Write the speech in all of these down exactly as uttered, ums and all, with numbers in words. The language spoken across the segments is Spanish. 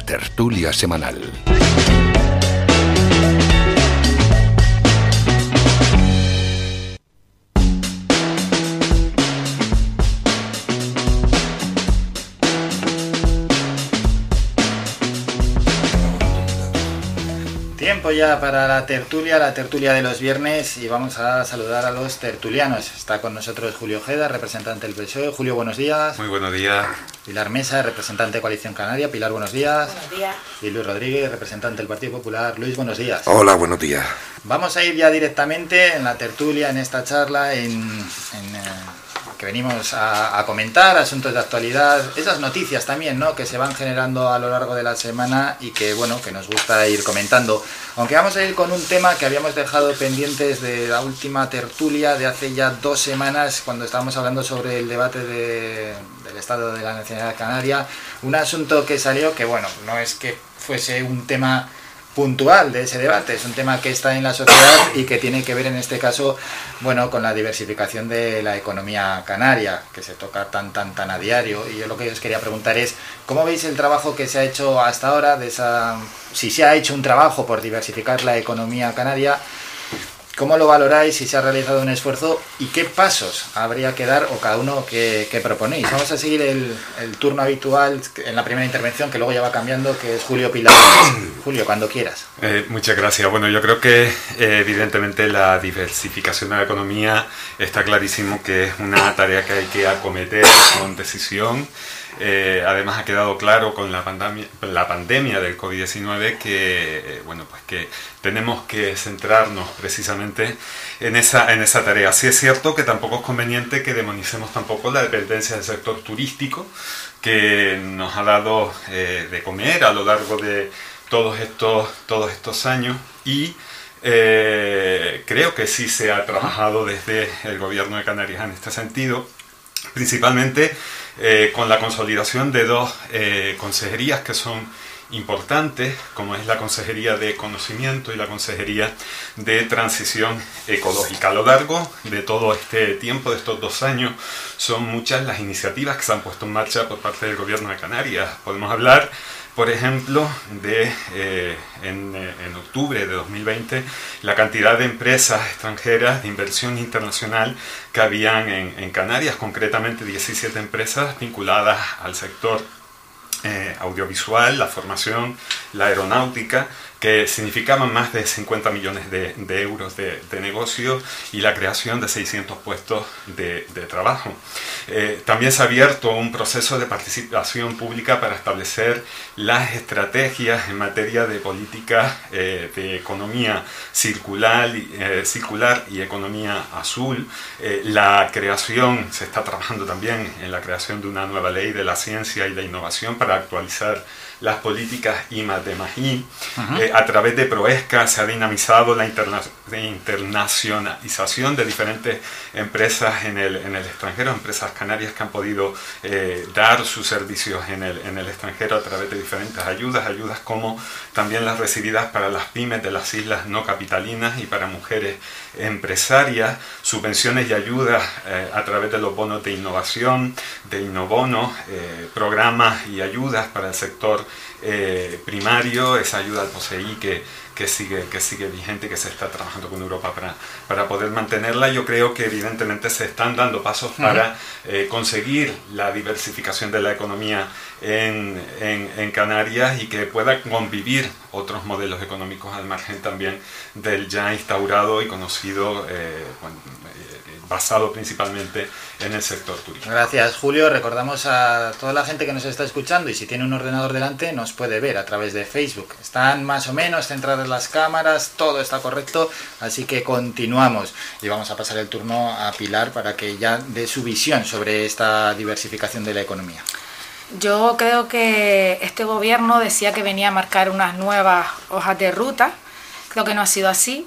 tertulia semanal. Tiempo ya para la tertulia, la tertulia de los viernes, y vamos a saludar a los tertulianos. Está con nosotros Julio Ojeda, representante del P S O E. Julio, buenos días. Muy buenos días. Pilar Mesa, representante de Coalición Canaria. Pilar, buenos días. Buenos días. Y Luis Rodríguez, representante del Partido Popular. Luis, buenos días. Hola, buenos días. Vamos a ir ya directamente en la tertulia, en esta charla, en, en eh, que venimos a, a comentar asuntos de actualidad, esas noticias también, ¿no?, que se van generando a lo largo de la semana y que, bueno, que nos gusta ir comentando. Aunque vamos a ir con un tema que habíamos dejado pendientes de la última tertulia de hace ya dos semanas, cuando estábamos hablando sobre el debate de, del Estado de la Nacionalidad Canaria, un asunto que salió que, bueno, no es que fuese un tema puntual de ese debate, es un tema que está en la sociedad y que tiene que ver en este caso, bueno, con la diversificación de la economía canaria, que se toca tan tan tan a diario. Y yo lo que os quería preguntar es, ¿cómo veis el trabajo que se ha hecho hasta ahora de esa, si se ha hecho un trabajo por diversificar la economía canaria? ¿Cómo lo valoráis, si se ha realizado un esfuerzo y qué pasos habría que dar o cada uno que, que proponéis? Vamos a seguir el, el turno habitual en la primera intervención, que luego ya va cambiando, que es Julio Pilar. Julio, cuando quieras. Eh, muchas gracias. Bueno, yo creo que eh, evidentemente la diversificación de la economía está clarísimo que es una tarea que hay que acometer con decisión. Eh, además ha quedado claro con la pandemia, la pandemia del COVID diecinueve que, eh, bueno, pues que tenemos que centrarnos precisamente en esa, en esa tarea. Sí es cierto que tampoco es conveniente que demonicemos tampoco la dependencia del sector turístico, que nos ha dado eh, de comer a lo largo de todos estos, todos estos años, y eh, creo que sí se ha trabajado desde el Gobierno de Canarias en este sentido, principalmente eh, con la consolidación de dos eh, consejerías que son importantes, como es la Consejería de Conocimiento y la Consejería de Transición Ecológica. A lo largo de todo este tiempo, de estos dos años, son muchas las iniciativas que se han puesto en marcha por parte del Gobierno de Canarias. Podemos hablar, por ejemplo, de eh, en, en octubre de dos mil veinte, la cantidad de empresas extranjeras de inversión internacional que habían en, en Canarias, concretamente diecisiete empresas vinculadas al sector eh, audiovisual, la formación, la aeronáutica, que significaban más de cincuenta millones de, de euros de, de negocio y la creación de seiscientos puestos de, de trabajo. Eh, también se ha abierto un proceso de participación pública para establecer las estrategias en materia de política eh, de economía circular, eh, circular y economía azul. Eh, la creación, se está trabajando también en la creación de una nueva ley de la ciencia y la innovación para actualizar las políticas I más D más I. Uh-huh. eh, a través de Proesca se ha dinamizado la interna internacionalización de diferentes empresas en el, en el extranjero, empresas canarias que han podido eh, dar sus servicios en el, en el extranjero a través de diferentes ayudas, ayudas como también las recibidas para las pymes de las islas no capitalinas y para mujeres empresarias, subvenciones y ayudas eh, a través de los bonos de innovación, de Innobono, eh, programas y ayudas para el sector eh, primario, esa ayuda al P O S E I que, que, sigue, que sigue vigente, que se está trabajando con Europa para, para poder mantenerla. Yo creo que evidentemente se están dando pasos para eh, conseguir la diversificación de la economía en, en, en Canarias y que pueda convivir otros modelos económicos al margen también del ya instaurado y conocido, eh, bueno, eh, basado principalmente en el sector turístico. Gracias, Julio. Recordamos a toda la gente que nos está escuchando, y si tiene un ordenador delante nos puede ver a través de Facebook. Están más o menos centradas las cámaras, todo está correcto, así que continuamos y vamos a pasar el turno a Pilar para que ya dé su visión sobre esta diversificación de la economía. Yo creo que este gobierno decía que venía a marcar unas nuevas hojas de ruta. Creo que no ha sido así.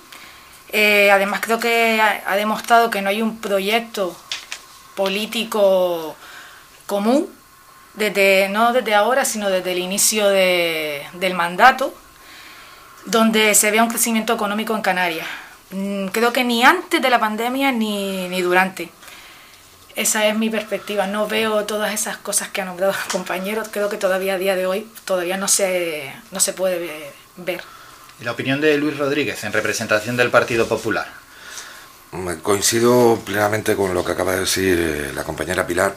Eh, además creo que ha, ha demostrado que no hay un proyecto político común, desde, no desde ahora, sino desde el inicio de, del mandato, donde se vea un crecimiento económico en Canarias. Creo que ni antes de la pandemia ni, ni durante. Esa es mi perspectiva. No veo todas esas cosas que han nombrado los compañeros. Creo que todavía a día de hoy todavía no se, no se puede ver. ¿Y la opinión de Luis Rodríguez en representación del Partido Popular? Coincido plenamente con lo que acaba de decir eh, la compañera Pilar.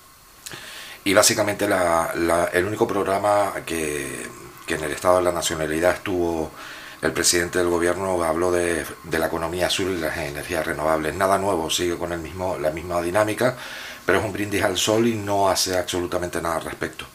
Y básicamente la, la, el único programa que, que en el Estado de la Nacionalidad estuvo el presidente del gobierno habló de, de la economía azul y las energías renovables. Nada nuevo, sigue con el mismo, la misma dinámica, pero es un brindis al sol y no hace absolutamente nada al respecto.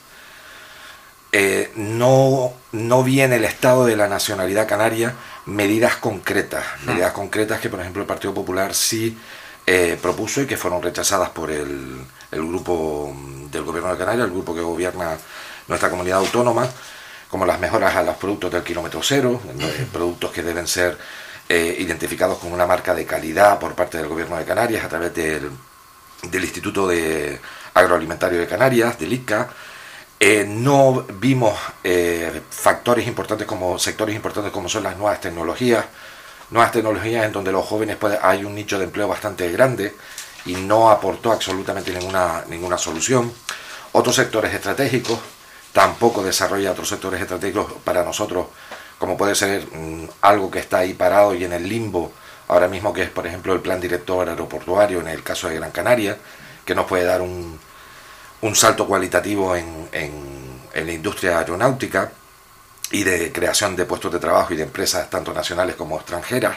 Eh, no, no vi en el Estado de la Nacionalidad Canaria medidas concretas, medidas concretas que por ejemplo el Partido Popular sí eh, propuso y que fueron rechazadas por el, el grupo del gobierno de Canarias, el grupo que gobierna nuestra comunidad autónoma, como las mejoras a los productos del kilómetro cero, eh, productos que deben ser eh, identificados con una marca de calidad por parte del gobierno de Canarias a través del, del Instituto de Agroalimentario de Canarias, del I C A. Eh, no vimos eh, factores importantes como sectores importantes como son las nuevas tecnologías, nuevas tecnologías en donde los jóvenes puede, hay un nicho de empleo bastante grande y no aportó absolutamente ninguna, ninguna solución. Otros sectores estratégicos, tampoco desarrolla otros sectores estratégicos para nosotros, como puede ser mmm, algo que está ahí parado y en el limbo ahora mismo, que es por ejemplo el plan director aeroportuario en el caso de Gran Canaria, que nos puede dar un, un salto cualitativo en, en, en la industria aeronáutica y de creación de puestos de trabajo y de empresas tanto nacionales como extranjeras.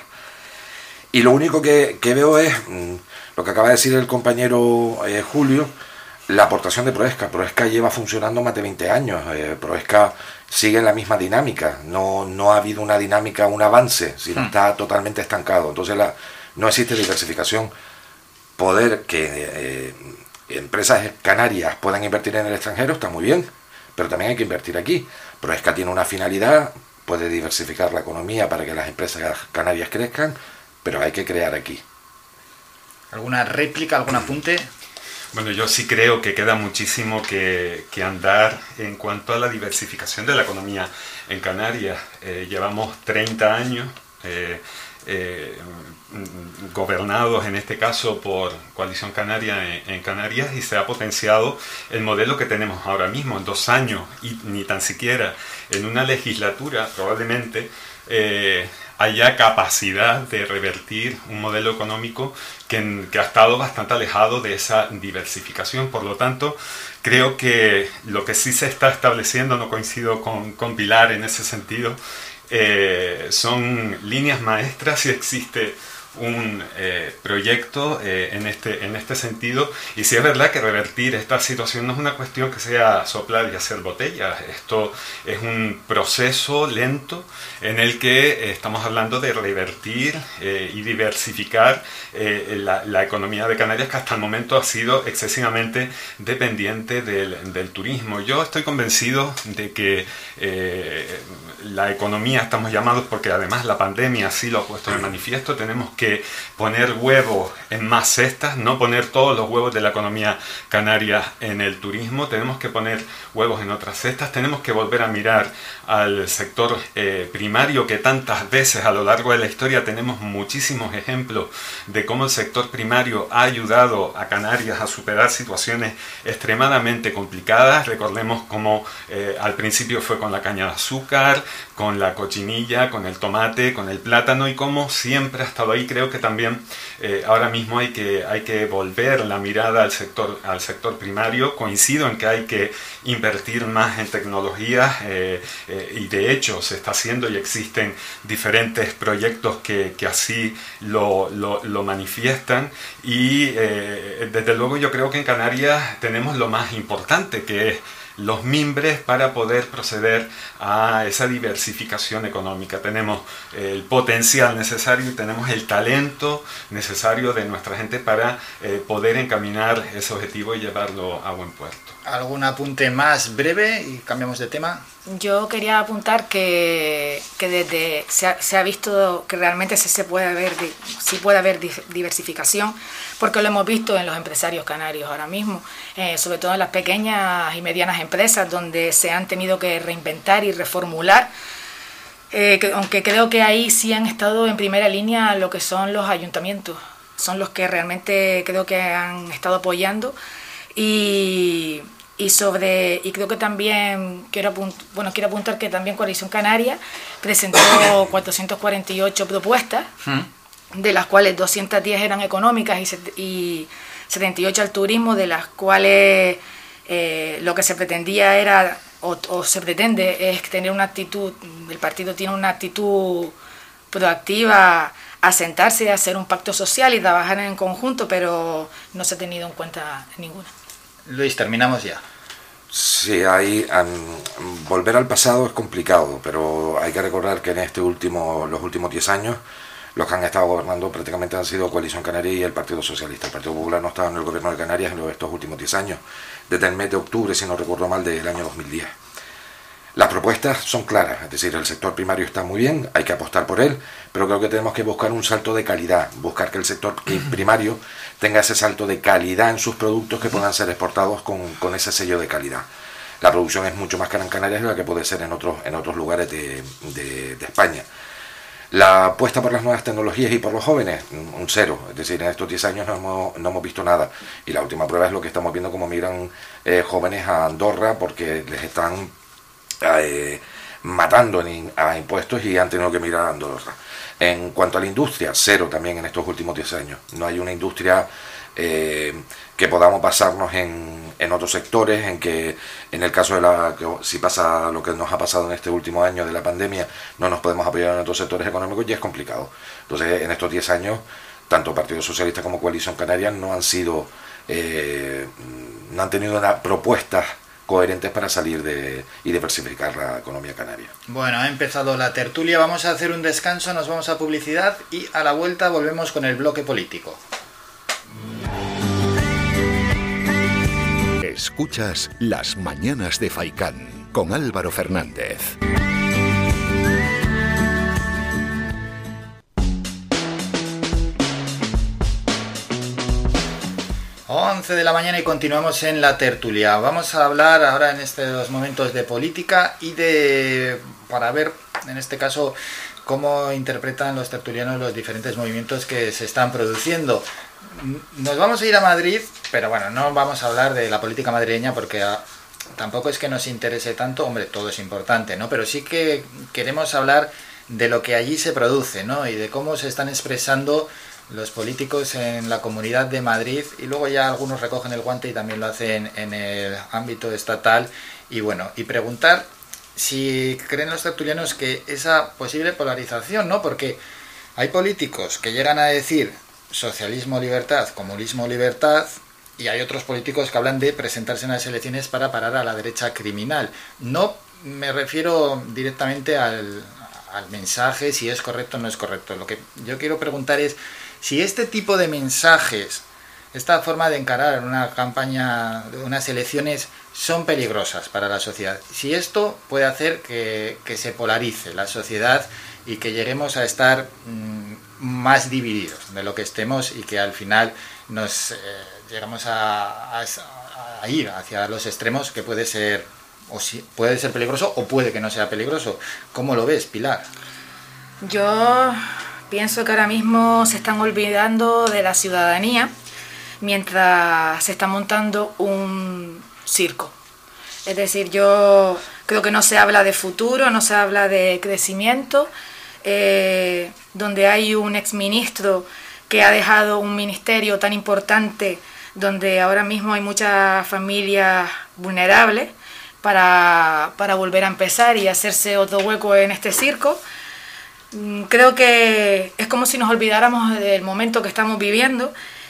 Y lo único que, que veo es mmm, lo que acaba de decir el compañero eh, Julio, la aportación de Proesca. Proesca lleva funcionando más de veinte años, eh, Proesca sigue en la misma dinámica, no, no ha habido una dinámica, un avance, sino hmm. está totalmente estancado. Entonces la, no existe diversificación. Poder que eh, empresas canarias puedan invertir en el extranjero está muy bien, pero también hay que invertir aquí. Proesca tiene una finalidad, puede diversificar la economía para que las empresas canarias crezcan, pero hay que crear aquí. ¿Alguna réplica, algún apunte? Bueno, yo sí creo que queda muchísimo que, que andar en cuanto a la diversificación de la economía en Canarias. Eh, llevamos treinta años eh, eh, gobernados, en este caso, por Coalición Canaria en, en Canarias, y se ha potenciado el modelo que tenemos ahora mismo. En dos años, y ni tan siquiera en una legislatura, probablemente, eh, haya capacidad de revertir un modelo económico que, que ha estado bastante alejado de esa diversificación. Por lo tanto, creo que lo que sí se está estableciendo, no coincido con, con Pilar en ese sentido, eh, son líneas maestras si existe un eh, proyecto eh, en, este, en este sentido, y si es verdad que revertir esta situación no es una cuestión que sea soplar y hacer botellas. Esto es un proceso lento en el que eh, estamos hablando de revertir eh, y diversificar eh, la, la economía de Canarias, que hasta el momento ha sido excesivamente dependiente del, del turismo. Yo estoy convencido de que eh, la economía, estamos llamados, porque además la pandemia así lo ha puesto de manifiesto, tenemos que que poner huevos en más cestas, no poner todos los huevos de la economía canaria en el turismo, tenemos que poner huevos en otras cestas, tenemos que volver a mirar al sector eh, primario, que tantas veces a lo largo de la historia tenemos muchísimos ejemplos de cómo el sector primario ha ayudado a Canarias a superar situaciones extremadamente complicadas. Recordemos cómo eh, al principio fue con la caña de azúcar, con la cochinilla, con el tomate, con el plátano, y cómo siempre ha estado ahí. Creo que también eh, ahora mismo hay que, hay que volver la mirada al sector, al sector primario. Coincido en que hay que invertir más en tecnologías eh, eh, y de hecho se está haciendo y existen diferentes proyectos que, que así lo, lo, lo manifiestan, y eh, desde luego yo creo que en Canarias tenemos lo más importante, que es los mimbres para poder proceder a esa diversificación económica. Tenemos el potencial necesario y tenemos el talento necesario de nuestra gente para eh, poder encaminar ese objetivo y llevarlo a buen puerto. ¿Algún apunte más breve y cambiamos de tema? Yo quería apuntar que, que desde se ha, se ha visto que realmente sí, se puede haber, sí puede haber diversificación, porque lo hemos visto en los empresarios canarios ahora mismo, eh, sobre todo en las pequeñas y medianas empresas, donde se han tenido que reinventar y reformular, eh, que, aunque creo que ahí sí han estado en primera línea lo que son los ayuntamientos. son los que realmente creo que han estado apoyando. Y, y sobre y creo que también quiero apuntar, bueno, quiero apuntar que también Coalición Canaria presentó cuatrocientas cuarenta y ocho propuestas, ¿Mm? de las cuales doscientas diez eran económicas y, set, y setenta y ocho al turismo, de las cuales eh, lo que se pretendía era o, o se pretende es tener una actitud, el partido tiene una actitud proactiva a sentarse y a hacer un pacto social y trabajar en conjunto, pero no se ha tenido en cuenta ninguna. Luis, terminamos ya. Sí, hay, um, volver al pasado es complicado, pero hay que recordar que en este último, los últimos diez años los que han estado gobernando prácticamente han sido Coalición Canaria y el Partido Socialista. El Partido Popular no estaba en el gobierno de Canarias en estos últimos diez años, desde el mes de octubre, si no recuerdo mal, del año dos mil diez. Las propuestas son claras, es decir, el sector primario está muy bien, hay que apostar por él, pero creo que tenemos que buscar un salto de calidad, buscar que el sector primario tenga ese salto de calidad en sus productos que puedan ser exportados con, con ese sello de calidad. La producción es mucho más cara en Canarias de la que puede ser en otros, en otros lugares de, de, de España. La apuesta por las nuevas tecnologías y por los jóvenes, un cero. Es decir, en estos diez años no hemos, no hemos visto nada. Y la última prueba es lo que estamos viendo, como migran eh, jóvenes a Andorra porque les están eh, matando en, a impuestos y han tenido que migrar a Andorra. En cuanto a la industria, cero también en estos últimos diez años. No hay una industria eh, que podamos basarnos en, en otros sectores, en que en el caso de la que si pasa lo que nos ha pasado en este último año de la pandemia, no nos podemos apoyar en otros sectores económicos y es complicado. Entonces, en estos diez años, tanto Partido Socialista como Coalición Canaria no han sido, eh, no han tenido una propuestas coherentes para salir de y diversificar la economía canaria. Bueno, ha empezado la tertulia, vamos a hacer un descanso, nos vamos a publicidad y a la vuelta volvemos con el bloque político. Escuchas Las Mañanas de Faikán con Álvaro Fernández. once de la mañana y continuamos en la tertulia. Vamos a hablar ahora en estos momentos de política y de, para ver en este caso cómo interpretan los tertulianos los diferentes movimientos que se están produciendo. Nos vamos a ir a Madrid, pero bueno, no vamos a hablar de la política madrileña porque a, tampoco es que nos interese tanto, hombre, todo es importante, ¿no? Pero sí que queremos hablar de lo que allí se produce, ¿no? Y de cómo se están expresando los políticos en la Comunidad de Madrid y luego ya algunos recogen el guante y también lo hacen en el ámbito estatal y bueno, y preguntar si creen los tertulianos que esa posible polarización, ¿no? Porque hay políticos que llegan a decir socialismo libertad, comunismo libertad y hay otros políticos que hablan de presentarse en las elecciones para parar a la derecha criminal. No me refiero directamente al, al mensaje, si es correcto o no es correcto. Lo que yo quiero preguntar es si este tipo de mensajes, esta forma de encarar una campaña, unas elecciones, son peligrosas para la sociedad. Si esto puede hacer que, que se polarice la sociedad y que lleguemos a estar mmm, más divididos de lo que estemos y que al final nos eh, llegamos a, a, a ir hacia los extremos, que puede ser, o si, puede ser peligroso o puede que no sea peligroso. ¿Cómo lo ves, Pilar? Yo pienso que ahora mismo se están olvidando de la ciudadanía mientras se está montando un circo. Es decir, yo creo que no se habla de futuro, no se habla de crecimiento, eh, donde hay un exministro que ha dejado un ministerio tan importante, donde ahora mismo hay muchas familias vulnerables para, para volver a empezar y hacerse otro hueco en este circo. Creo que es como si nos olvidáramos del momento que estamos viviendo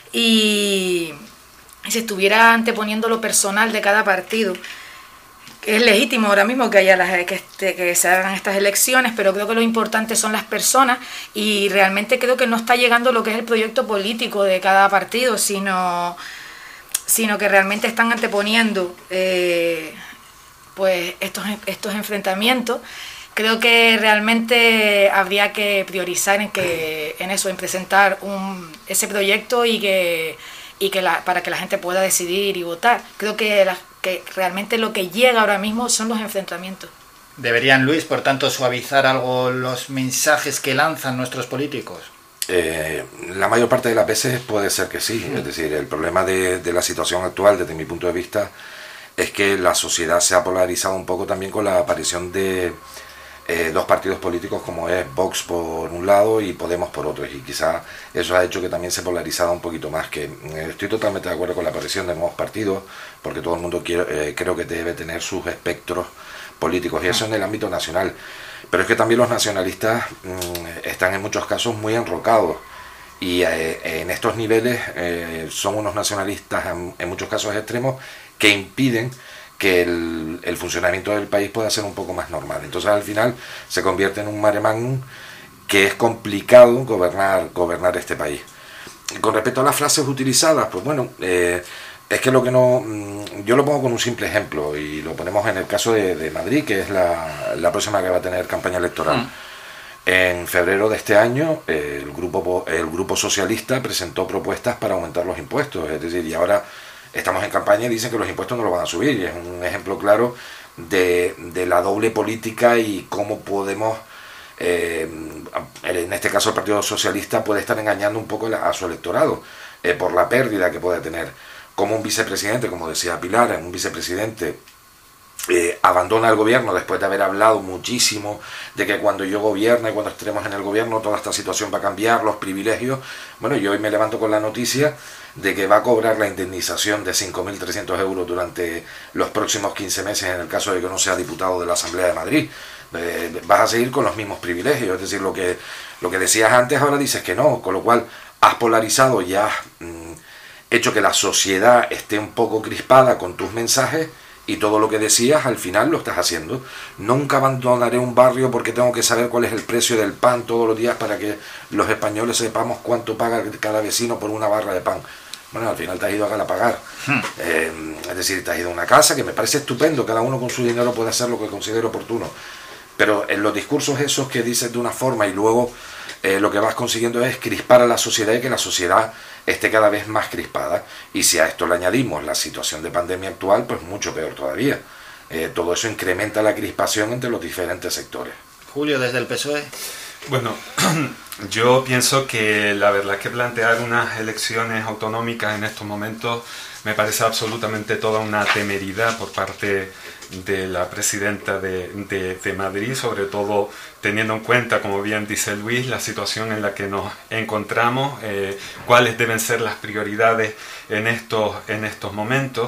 y se estuviera anteponiendo lo personal de cada partido. Es legítimo ahora mismo que haya las, que, este, que se hagan estas elecciones, pero creo que lo importante son las personas y realmente creo que no está llegando lo que es el proyecto político de cada partido, sino, sino que realmente están anteponiendo eh, pues estos, estos enfrentamientos. Creo que realmente habría que priorizar en que en eso, en presentar un, ese proyecto y que y que la, para que la gente pueda decidir y votar. Creo que, la, que realmente lo que llega ahora mismo son los enfrentamientos. ¿Deberían, Luis, por tanto, suavizar algo los mensajes que lanzan nuestros políticos? Eh, la mayor parte de las veces puede ser que sí, es decir, el problema de, de la situación actual desde mi punto de vista es que la sociedad se ha polarizado un poco también con la aparición de eh, dos partidos políticos como es Vox por un lado y Podemos por otro, y quizá eso ha hecho que también se polarizara un poquito más, que eh, estoy totalmente de acuerdo con la aparición de nuevos partidos, porque todo el mundo quiere, eh, creo que debe tener sus espectros políticos, y eso en el ámbito nacional. Pero es que también los nacionalistas mmm, están en muchos casos muy enrocados y eh, en estos niveles eh, son unos nacionalistas en, en muchos casos extremos que impiden que el, el funcionamiento del país pueda ser un poco más normal. Entonces al final se convierte en un mare magnum que es complicado gobernar, gobernar este país. Con respecto a las frases utilizadas, pues bueno, eh, es que lo que no... Yo lo pongo con un simple ejemplo y lo ponemos en el caso de, de Madrid, que es la, la próxima que va a tener campaña electoral. Mm. En febrero de este año eh, el, grupo, el grupo socialista presentó propuestas para aumentar los impuestos, es decir, y ahora estamos en campaña y dicen que los impuestos no los van a subir, y es un ejemplo claro de, de la doble política y cómo podemos... Eh, en este caso el Partido Socialista puede estar engañando un poco a su electorado eh, por la pérdida que puede tener. Como un vicepresidente, como decía Pilar, un vicepresidente eh, abandona el gobierno después de haber hablado muchísimo de que cuando yo gobierne, cuando estemos en el gobierno, toda esta situación va a cambiar, los privilegios. Bueno, yo hoy me levanto con la noticia de que va a cobrar la indemnización de cinco mil trescientos euros durante los próximos quince meses en el caso de que no sea diputado de la Asamblea de Madrid. Eh, vas a seguir con los mismos privilegios, es decir, lo que, lo que decías antes ahora dices que no, con lo cual has polarizado y has mm, hecho que la sociedad esté un poco crispada con tus mensajes, y todo lo que decías al final lo estás haciendo. Nunca abandonaré un barrio porque tengo que saber cuál es el precio del pan todos los días para que los españoles sepamos cuánto paga cada vecino por una barra de pan. Bueno, al final te has ido a pagar. Hmm. Eh, es decir, te has ido a una casa, que me parece estupendo, cada uno con su dinero puede hacer lo que considere oportuno. Pero en los discursos esos que dices de una forma y luego eh, lo que vas consiguiendo es crispar a la sociedad y que la sociedad esté cada vez más crispada. Y si a esto le añadimos la situación de pandemia actual, pues mucho peor todavía. Eh, todo eso incrementa la crispación entre los diferentes sectores. Julio, desde el P S O E. Bueno, yo pienso que la verdad es que plantear unas elecciones autonómicas en estos momentos me parece absolutamente toda una temeridad por parte de la presidenta de, de, de Madrid, sobre todo teniendo en cuenta, como bien dice Luis, la situación en la que nos encontramos, eh, cuáles deben ser las prioridades en estos, en estos momentos,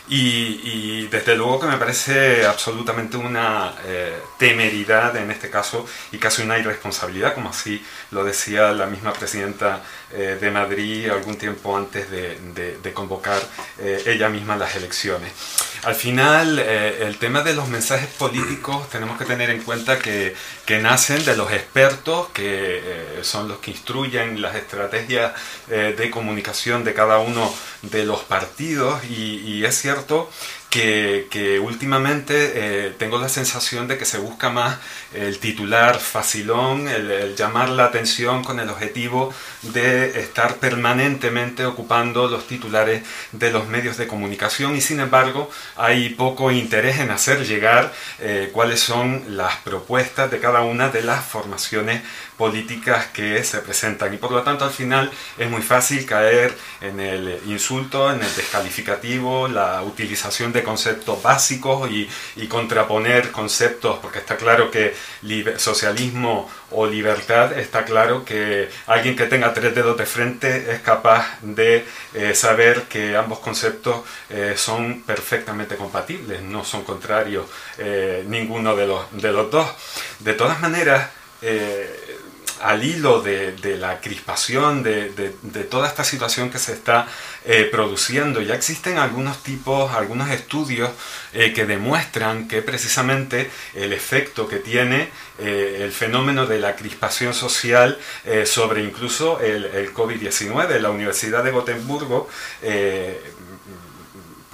y, y desde luego que me parece absolutamente una eh, temeridad en este caso y casi una irresponsabilidad, como así lo decía la misma presidenta eh, de Madrid algún tiempo antes de, de, de convocar eh, ella misma las elecciones. Al final, eh, el tema de los mensajes políticos tenemos que tener en cuenta que, que nacen de los expertos, que eh, son los que instruyen las estrategias eh, de comunicación de cada uno de los partidos, y, y es cierto que, que últimamente eh, tengo la sensación de que se busca más el titular facilón, el, el llamar la atención con el objetivo de estar permanentemente ocupando los titulares de los medios de comunicación, y sin embargo hay poco interés en hacer llegar eh, cuáles son las propuestas de cada una de las formaciones políticas que se presentan, y por lo tanto al final es muy fácil caer en el insulto, en el descalificativo, la utilización de conceptos básicos y, y contraponer conceptos, porque está claro que socialismo o libertad, está claro que alguien que tenga tres dedos de frente es capaz de eh, saber que ambos conceptos eh, son perfectamente compatibles, no son contrarios eh, ninguno de los, de los dos. De todas maneras, eh, al hilo de, de la crispación, de, de, de toda esta situación que se está eh, produciendo, ya existen algunos tipos, algunos estudios eh, que demuestran que precisamente el efecto que tiene eh, el fenómeno de la crispación social eh, sobre incluso el, el COVID diecinueve. La Universidad de Gotemburgo eh,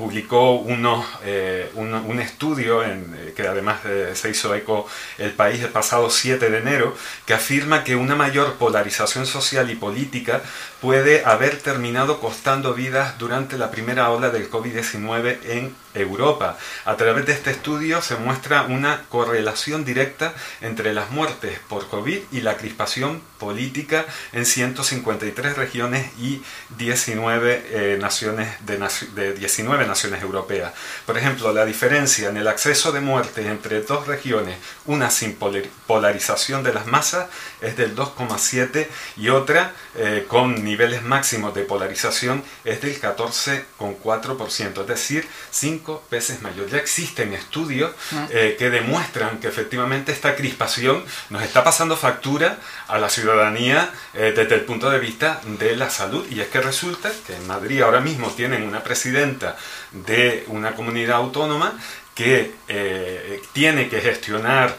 publicó unos, eh, un, un estudio en, eh, que además eh, se hizo eco El País el pasado siete de enero, que afirma que una mayor polarización social y política puede haber terminado costando vidas durante la primera ola del COVID diecinueve en Europa. A través de este estudio se muestra una correlación directa entre las muertes por COVID y la crispación política en ciento cincuenta y tres regiones y diecinueve, eh, naciones de, de diecinueve naciones europeas. Por ejemplo, la diferencia en el acceso de muertes entre dos regiones, una sin polarización de las masas, es del dos coma siete y otra eh, con niveles máximos de polarización es del catorce coma cuatro por ciento, es decir, cinco veces mayor. Ya existen estudios eh, que demuestran que efectivamente esta crispación nos está pasando factura a la ciudadanía eh, desde el punto de vista de la salud, y es que resulta que en Madrid ahora mismo tienen una presidenta de una comunidad autónoma que eh, tiene que gestionar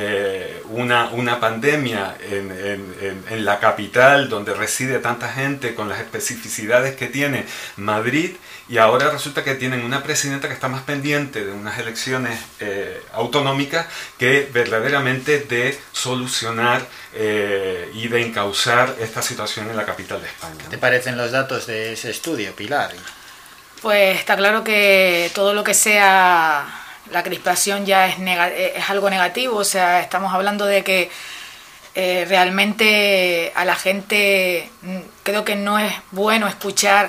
Eh, una, una pandemia en, en, en, en la capital donde reside tanta gente, con las especificidades que tiene Madrid, y ahora resulta que tienen una presidenta que está más pendiente de unas elecciones eh, autonómicas que verdaderamente de solucionar eh, y de encauzar esta situación en la capital de España, ¿no? ¿Te parecen los datos de ese estudio, Pilar? Pues está claro que todo lo que sea la crispación ya es, es algo negativo, o sea, estamos hablando de que eh, realmente a la gente creo que no es bueno escuchar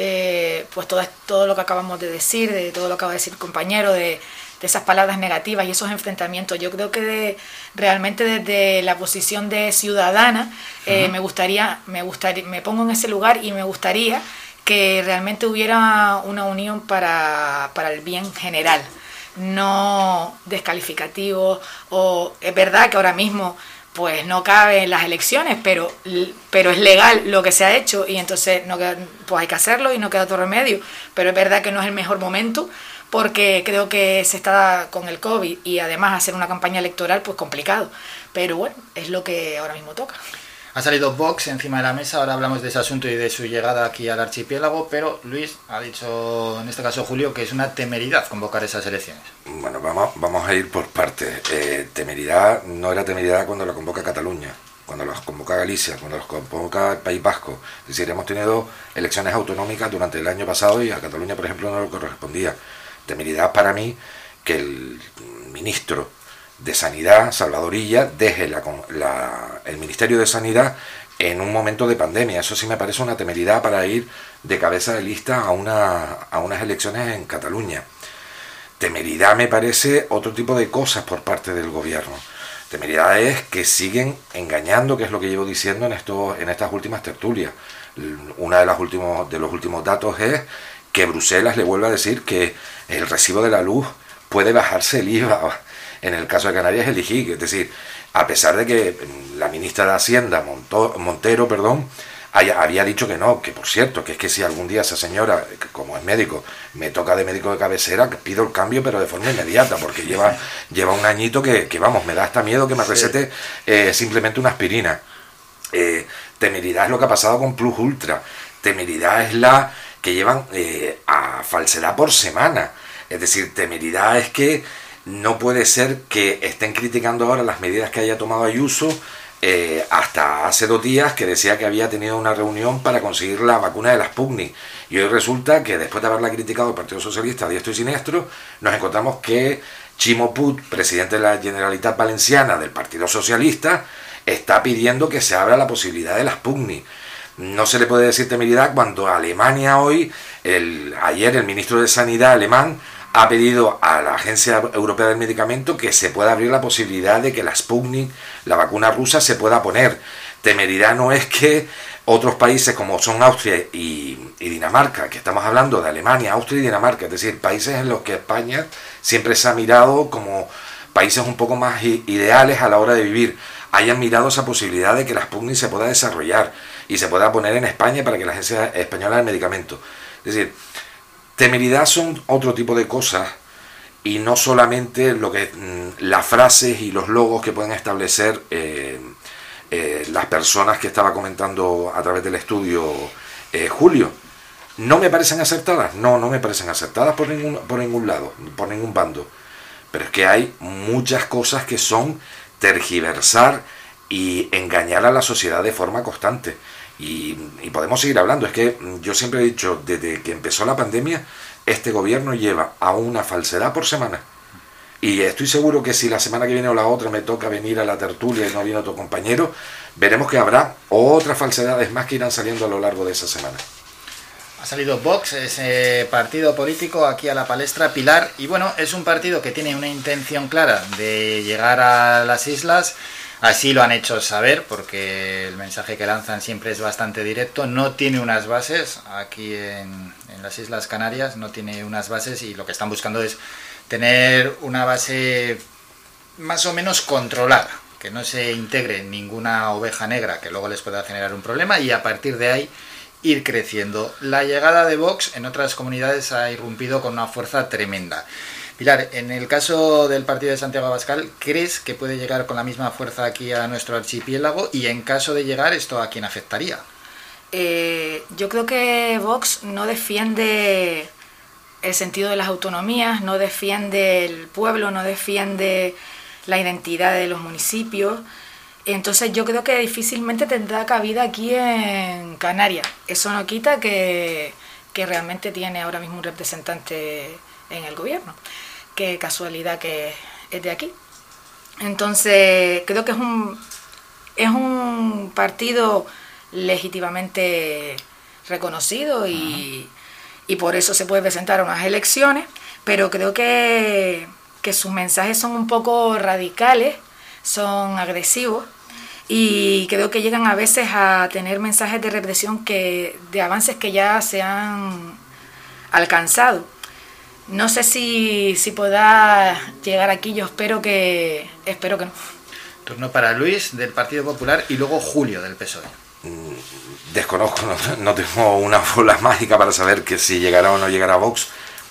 eh, pues todo, todo lo que acabamos de decir, de todo lo que acaba de decir el compañero, de, de esas palabras negativas y esos enfrentamientos. Yo creo que de, realmente desde la posición de ciudadana eh, uh-huh. me gustaría, me gustaría, me pongo en ese lugar y me gustaría que realmente hubiera una unión para, para el bien general, no descalificativo. O es verdad que ahora mismo pues no cabe en las elecciones, pero pero es legal lo que se ha hecho y entonces no queda, pues hay que hacerlo y no queda otro remedio, pero es verdad que no es el mejor momento porque creo que se está con el COVID y además hacer una campaña electoral pues complicado, pero bueno, es lo que ahora mismo toca. Ha salido Vox encima de la mesa, ahora hablamos de ese asunto y de su llegada aquí al archipiélago, pero Luis ha dicho, en este caso Julio, que es una temeridad convocar esas elecciones. Bueno, vamos, vamos a ir por partes. Eh, temeridad no era temeridad cuando lo convoca Cataluña, cuando los convoca Galicia, cuando los convoca el País Vasco. Es decir, hemos tenido elecciones autonómicas durante el año pasado y a Cataluña, por ejemplo, no le correspondía. Temeridad para mí que el ministro de Sanidad, Salvador Illa, deje la, la, el Ministerio de Sanidad en un momento de pandemia. Eso sí me parece una temeridad para ir de cabeza de lista a, una, a unas elecciones en Cataluña. Temeridad me parece otro tipo de cosas por parte del gobierno. Temeridad es que siguen engañando, que es lo que llevo diciendo en, estos, en estas últimas tertulias. Uno de los últimos, de los últimos datos es que Bruselas le vuelve a decir que el recibo de la luz puede bajarse el I V A. En el caso de Canarias el I G I C, es decir, a pesar de que la ministra de Hacienda, Monto, Montero, perdón, haya, había dicho que no, que por cierto, que es que si algún día esa señora, como es médico, me toca de médico de cabecera, que pido el cambio, pero de forma inmediata, porque lleva, lleva un añito que, que, vamos, me da hasta miedo que me recete eh, simplemente una aspirina. Eh, temeridad es lo que ha pasado con Plus Ultra, temeridad es la que llevan eh, a falsedad por semana, es decir, temeridad es que no puede ser que estén criticando ahora las medidas que haya tomado Ayuso, eh, hasta hace dos días que decía que había tenido una reunión para conseguir la vacuna de la Sputnik. Y hoy resulta que después de haberla criticado el Partido Socialista a diestro y siniestro, nos encontramos que Chimo Puig, presidente de la Generalitat Valenciana del Partido Socialista, está pidiendo que se abra la posibilidad de la Sputnik. No se le puede decir temeridad cuando Alemania hoy, el, ayer el ministro de Sanidad alemán, ha pedido a la Agencia Europea del Medicamento que se pueda abrir la posibilidad de que la Sputnik, la vacuna rusa, se pueda poner. Temeridad no es que otros países como son Austria y, y Dinamarca, que estamos hablando de Alemania, Austria y Dinamarca, es decir, países en los que España siempre se ha mirado como países un poco más ideales a la hora de vivir, hayan mirado esa posibilidad de que la Sputnik se pueda desarrollar y se pueda poner en España para que la Agencia Española del Medicamento. Es decir, temeridad son otro tipo de cosas y no solamente lo que las frases y los logos que pueden establecer eh, eh, las personas que estaba comentando a través del estudio eh, Julio. ¿No me parecen acertadas? No, no me parecen acertadas por ningún, por ningún lado, por ningún bando. Pero es que hay muchas cosas que son tergiversar y engañar a la sociedad de forma constante. Y, y podemos seguir hablando. Es que yo siempre he dicho, desde que empezó la pandemia, este gobierno lleva a una falsedad por semana. Y estoy seguro que si la semana que viene o la otra me toca venir a la tertulia y no viene otro compañero, veremos que habrá otras falsedades más que irán saliendo a lo largo de esa semana. Ha salido Vox, ese partido político, aquí a la palestra, Pilar, y bueno, es un partido que tiene una intención clara de llegar a las islas, así lo han hecho saber, porque el mensaje que lanzan siempre es bastante directo, no tiene unas bases, aquí en, en las Islas Canarias no tiene unas bases, y lo que están buscando es tener una base más o menos controlada, que no se integre ninguna oveja negra que luego les pueda generar un problema, y a partir de ahí ir creciendo. La llegada de Vox en otras comunidades ha irrumpido con una fuerza tremenda. Pilar, en el caso del partido de Santiago Abascal, ¿crees que puede llegar con la misma fuerza aquí a nuestro archipiélago? Y en caso de llegar, ¿esto a quién afectaría? Eh, yo creo que Vox no defiende el sentido de las autonomías, no defiende el pueblo, no defiende la identidad de los municipios. Entonces yo creo que difícilmente tendrá cabida aquí en Canarias. Eso no quita que, que realmente tiene ahora mismo un representante en el gobierno. Qué casualidad que es de aquí. Entonces creo que es un, es un partido legítimamente reconocido y, y por eso se puede presentar a unas elecciones, pero creo que, que sus mensajes son un poco radicales, son agresivos, y creo que llegan a veces a tener mensajes de represión, que de avances que ya se han alcanzado. No sé si, si podrá llegar aquí, yo espero que espero que no. Turno para Luis, del Partido Popular, y luego Julio, del P S O E. Desconozco, no, no tengo una bola mágica para saber que si llegará o no llegará Vox.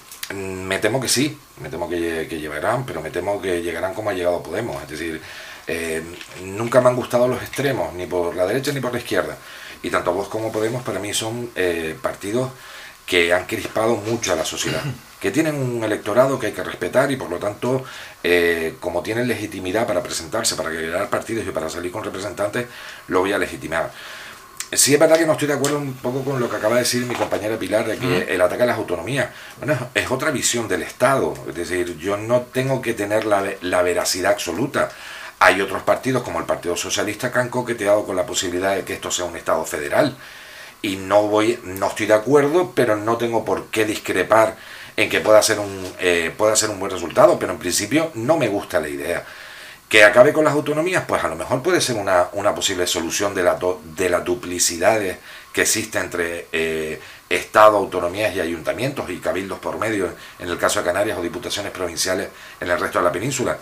Me temo que sí, me temo que, que llegarán, pero me temo que llegarán como ha llegado Podemos. Es decir, eh, nunca me han gustado los extremos, ni por la derecha ni por la izquierda. Y tanto Vox como Podemos para mí son eh, partidos que han crispado mucho a la sociedad, que tienen un electorado que hay que respetar y por lo tanto, eh, como tienen legitimidad para presentarse, para crear partidos y para salir con representantes, lo voy a legitimar. Sí es verdad que no estoy de acuerdo un poco con lo que acaba de decir mi compañera Pilar, de que uh-huh. el ataque a las autonomías, bueno, es otra visión del Estado. Es decir, yo no tengo que tener la, la veracidad absoluta. Hay otros partidos, como el Partido Socialista, que han coqueteado con la posibilidad de que esto sea un Estado federal. Y no voy, no estoy de acuerdo, pero no tengo por qué discrepar en que pueda ser un, eh, pueda ser un buen resultado, pero en principio no me gusta la idea. Que acabe con las autonomías, pues a lo mejor puede ser una, una posible solución de, la do, de las duplicidades que existen entre eh, Estado, autonomías y ayuntamientos y cabildos por medio, en el caso de Canarias, o diputaciones provinciales en el resto de la península.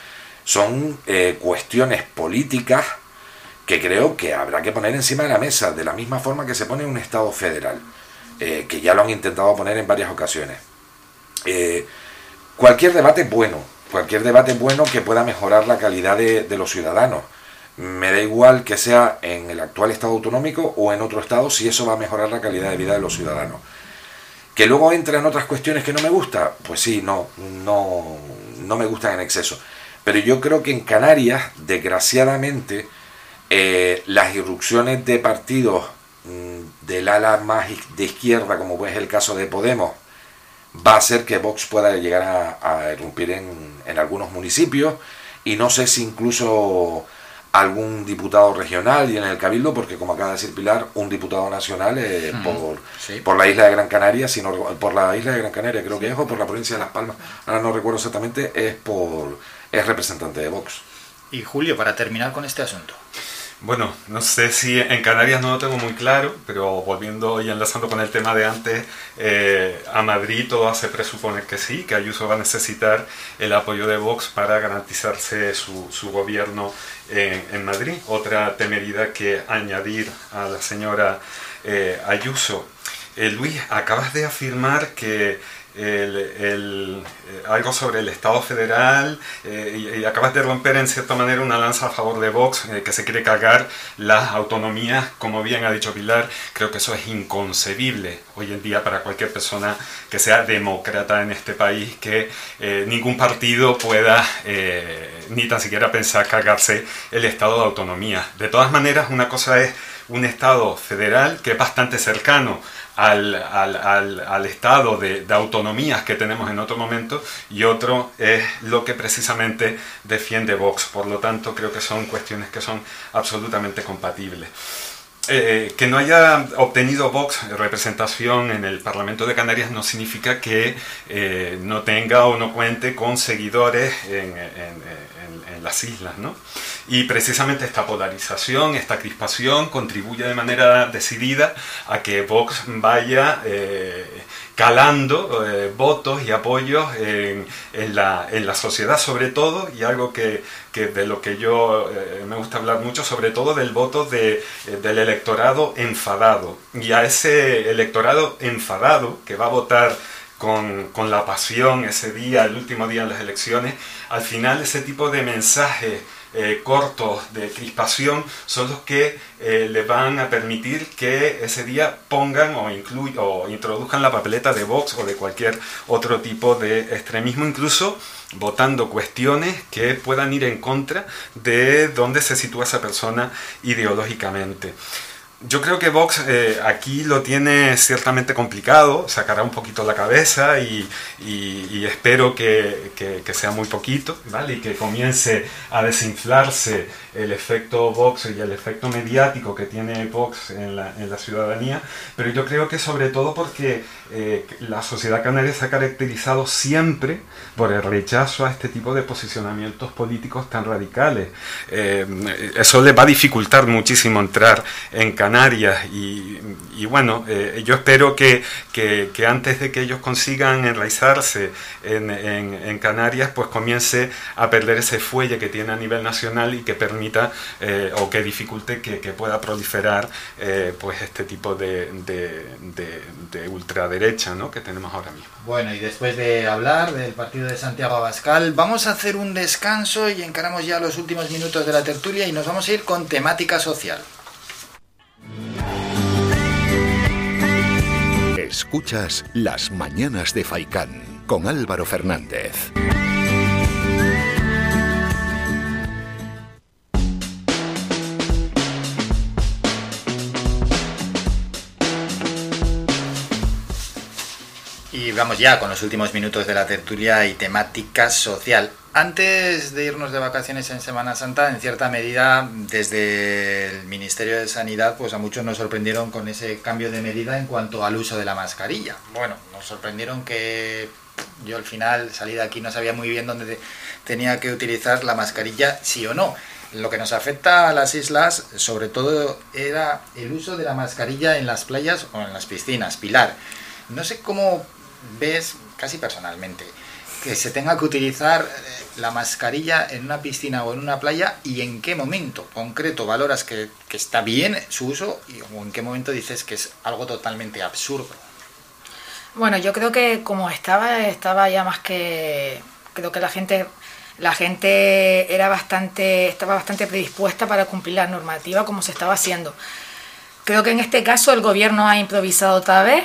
Son eh, cuestiones políticas que creo que habrá que poner encima de la mesa, de la misma forma que se pone un Estado federal, eh, que ya lo han intentado poner en varias ocasiones. Eh, cualquier debate es bueno, cualquier debate es bueno que pueda mejorar la calidad de, de los ciudadanos. Me da igual que sea en el actual Estado autonómico o en otro Estado, si eso va a mejorar la calidad de vida de los ciudadanos. Que luego entra en otras cuestiones que no me gusta, pues sí, no, no, no me gustan en exceso. Pero yo creo que en Canarias, desgraciadamente, eh, las irrupciones de partidos mmm, del ala más de izquierda, como es el caso de Podemos, va a hacer que Vox pueda llegar a, a irrumpir en, en algunos municipios, y no sé si incluso algún diputado regional y en el Cabildo, porque como acaba de decir Pilar, un diputado nacional eh, uh-huh. por, sí. por la isla de Gran Canaria, sino por la isla de Gran Canaria creo sí. que es, o por la provincia de Las Palmas, ahora no recuerdo exactamente, es por es representante de Vox. Y Julio, para terminar con este asunto. Bueno, no sé si en Canarias no lo tengo muy claro, pero volviendo y enlazando con el tema de antes, eh, a Madrid todo hace presuponer que sí, que Ayuso va a necesitar el apoyo de Vox para garantizarse su, su gobierno en, en Madrid. Otra temeridad que añadir a la señora eh, Ayuso. Eh, Luis, acabas de afirmar que el, el, eh, algo sobre el Estado federal, eh, y, y acabas de romper en cierta manera una lanza a favor de Vox, eh, que se quiere cargar las autonomías, como bien ha dicho Pilar. Creo que eso es inconcebible hoy en día para cualquier persona que sea demócrata en este país, que eh, ningún partido pueda eh, ni tan siquiera pensar cargarse el Estado de autonomía. De todas maneras, una cosa es un Estado federal que es bastante cercano al, al, al, al estado de, de autonomías que tenemos en otro momento, y otro es lo que precisamente defiende Vox. Por lo tanto, creo que son cuestiones que son absolutamente compatibles. Eh, que no haya obtenido Vox representación en el Parlamento de Canarias no significa que eh, no tenga o no cuente con seguidores en, en, en, en las islas, ¿no? Y precisamente esta polarización, esta crispación contribuye de manera decidida a que Vox vaya eh, calando eh, votos y apoyos en, en, la, en la sociedad, sobre todo, y algo que, que de lo que yo eh, me gusta hablar mucho, sobre todo del voto de, eh, del electorado enfadado. Y a ese electorado enfadado que va a votar con, con la pasión ese día, el último día en las elecciones, al final ese tipo de mensajes Eh, cortos de crispación son los que eh, le van a permitir que ese día pongan o, incluy, o introduzcan la papeleta de Vox o de cualquier otro tipo de extremismo, incluso votando cuestiones que puedan ir en contra de dónde se sitúa esa persona ideológicamente. Yo creo que Vox eh, aquí lo tiene ciertamente complicado, sacará un poquito la cabeza y, y, y espero que, que, que sea muy poquito, ¿vale? Y que comience a desinflarse el efecto Vox y el efecto mediático que tiene Vox en la, en la ciudadanía, pero yo creo que sobre todo porque eh, la sociedad canaria se ha caracterizado siempre por el rechazo a este tipo de posicionamientos políticos tan radicales. Eh, eso les va a dificultar muchísimo entrar en Canarias. Canarias y, y bueno, eh, yo espero que, que, que antes de que ellos consigan enraizarse en, en, en Canarias, pues comience a perder ese fuelle que tiene a nivel nacional y que permita eh, o que dificulte que, que pueda proliferar eh, pues este tipo de, de, de, de ultraderecha, ¿no?, que tenemos ahora mismo. Bueno, y después de hablar del partido de Santiago Abascal, vamos a hacer un descanso y encaramos ya los últimos minutos de la tertulia y nos vamos a ir con temática social. Escuchas Las Mañanas de Faikán con Álvaro Fernández. Y vamos ya con los últimos minutos de la tertulia y temática social. Antes de irnos de vacaciones en Semana Santa, en cierta medida, desde el Ministerio de Sanidad, pues a muchos nos sorprendieron con ese cambio de medida en cuanto al uso de la mascarilla. Bueno, nos sorprendieron que yo al final salí de aquí, no sabía muy bien dónde tenía que utilizar la mascarilla, sí o no. Lo que nos afecta a las islas, sobre todo, era el uso de la mascarilla en las playas o en las piscinas. Pilar, no sé cómo ves, casi personalmente, que se tenga que utilizar la mascarilla en una piscina o en una playa, y en qué momento concreto valoras que, que está bien su uso y o en qué momento dices que es algo totalmente absurdo. Bueno, yo creo que como estaba, estaba ya más que... Creo que la gente, la gente era bastante, estaba bastante predispuesta para cumplir la normativa como se estaba haciendo. Creo que en este caso el gobierno ha improvisado otra vez,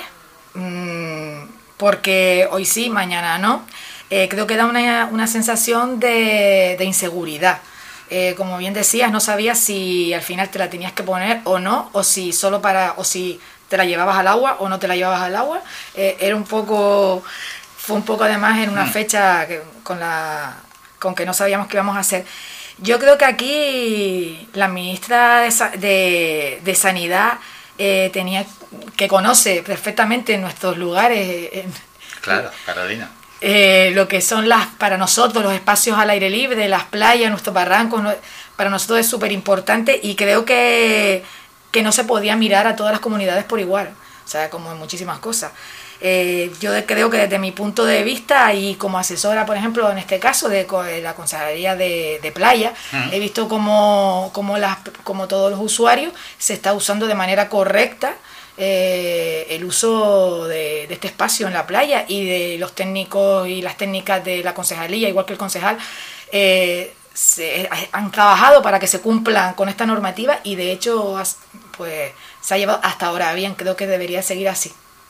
mmm, porque hoy sí, mañana no. Eh, creo que da una, una sensación de, de inseguridad. Eh, como bien decías, no sabías si al final te la tenías que poner o no, o si solo para, o si te la llevabas al agua o no te la llevabas al agua. Eh, era un poco, fue un poco además en una fecha que, con la, con que no sabíamos qué íbamos a hacer. Yo creo que aquí la ministra de, de, de Sanidad eh, tenía, que conoce perfectamente nuestros lugares. Eh, claro, Carolina. Eh, lo que son las, para nosotros, los espacios al aire libre, las playas, nuestros barrancos, no, para nosotros es súper importante, y creo que, que no se podía mirar a todas las comunidades por igual, o sea, como en muchísimas cosas. Eh, yo creo que desde mi punto de vista y como asesora, por ejemplo, en este caso de, de la Consejería de, de Playa, uh-huh. he visto como, como, las, como todos los usuarios se está usando de manera correcta eh, el uso de, de este espacio en la playa, y de los técnicos y las técnicas de la concejalía, igual que el concejal, eh, se, han trabajado para que se cumplan con esta normativa, y de hecho pues se ha llevado hasta ahora bien. Creo que debería seguir así.